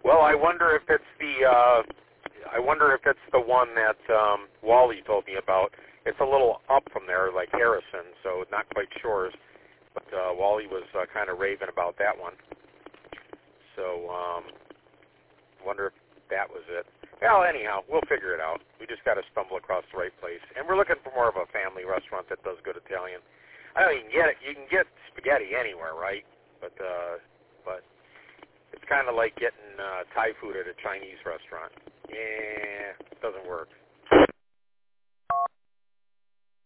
Well, I wonder if it's the one that Wally told me about. It's a little up from there, like Harrison, so not quite sure. But Wally was kind of raving about that one. So wonder if that was it. Well, anyhow, we'll figure it out. We just got to stumble across the right place. And we're looking for more of a family restaurant that does good Italian. I know you can get spaghetti anywhere, right? But it's kind of like getting Thai food at a Chinese restaurant. Yeah, it doesn't work.